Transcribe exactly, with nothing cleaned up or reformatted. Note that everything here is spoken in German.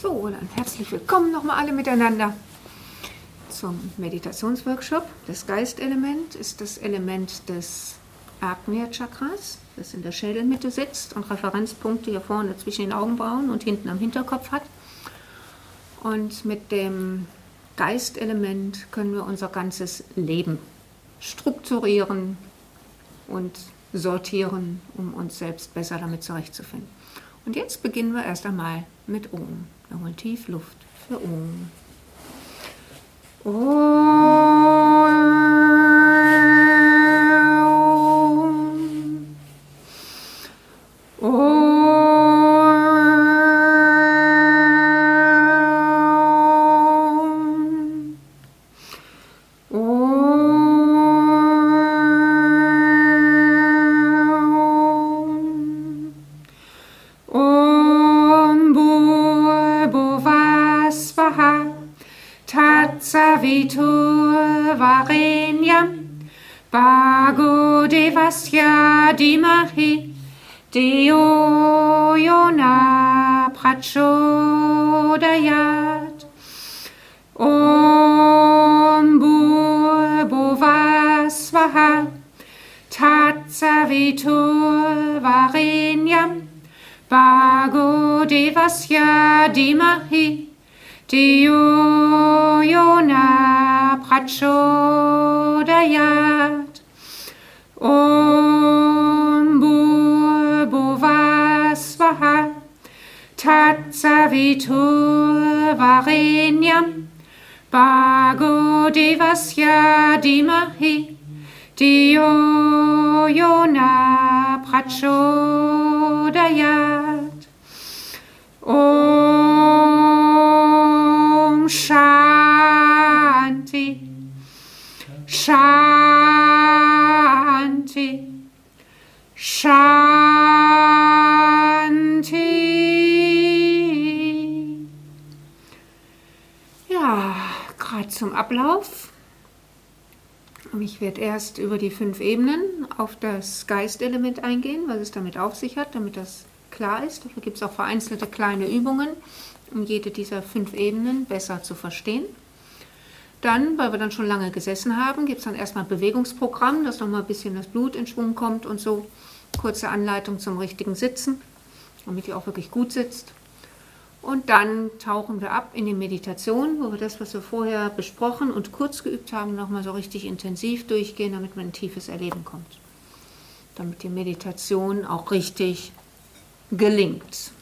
So, dann herzlich willkommen nochmal alle miteinander zum Meditationsworkshop. Das Geistelement ist das Element des Agnya-Chakras, das in der Schädelmitte sitzt und Referenzpunkte hier vorne zwischen den Augenbrauen und hinten am Hinterkopf hat. Und mit dem Geistelement können wir unser ganzes Leben strukturieren und sortieren, um uns selbst besser damit zurechtzufinden. Und jetzt beginnen wir erst einmal mit Om. Wir holen tief Luft für Om. Om. Om. Savitur Varenyam Bhargo Devasya Dhimahi Deo Yona Prachodayat. Om Bhurvuvah Swaha Tatsavitur Varenyam Bhargo Devasya Dhimahi Deo Yona Prachodayat. Om Bhurvuvah Swaha Tatsavitur Varenyam Bhargo Devasya Dhimahi Deo Yona Prachodayat. Om Shanti, Shanti, Shanti. Ja, gerade zum Ablauf. Ich werde erst über die fünf Ebenen auf das Geistelement eingehen, was es damit auf sich hat, damit das klar ist. Dafür gibt es auch vereinzelte kleine Übungen, um jede dieser fünf Ebenen besser zu verstehen. Dann, weil wir dann schon lange gesessen haben, gibt es dann erstmal ein Bewegungsprogramm, dass nochmal ein bisschen das Blut in Schwung kommt und so. Kurze Anleitung zum richtigen Sitzen, damit ihr auch wirklich gut sitzt. Und dann tauchen wir ab in die Meditation, wo wir das, was wir vorher besprochen und kurz geübt haben, nochmal so richtig intensiv durchgehen, damit man ein tiefes Erleben kommt. Damit die Meditation auch richtig gelingt.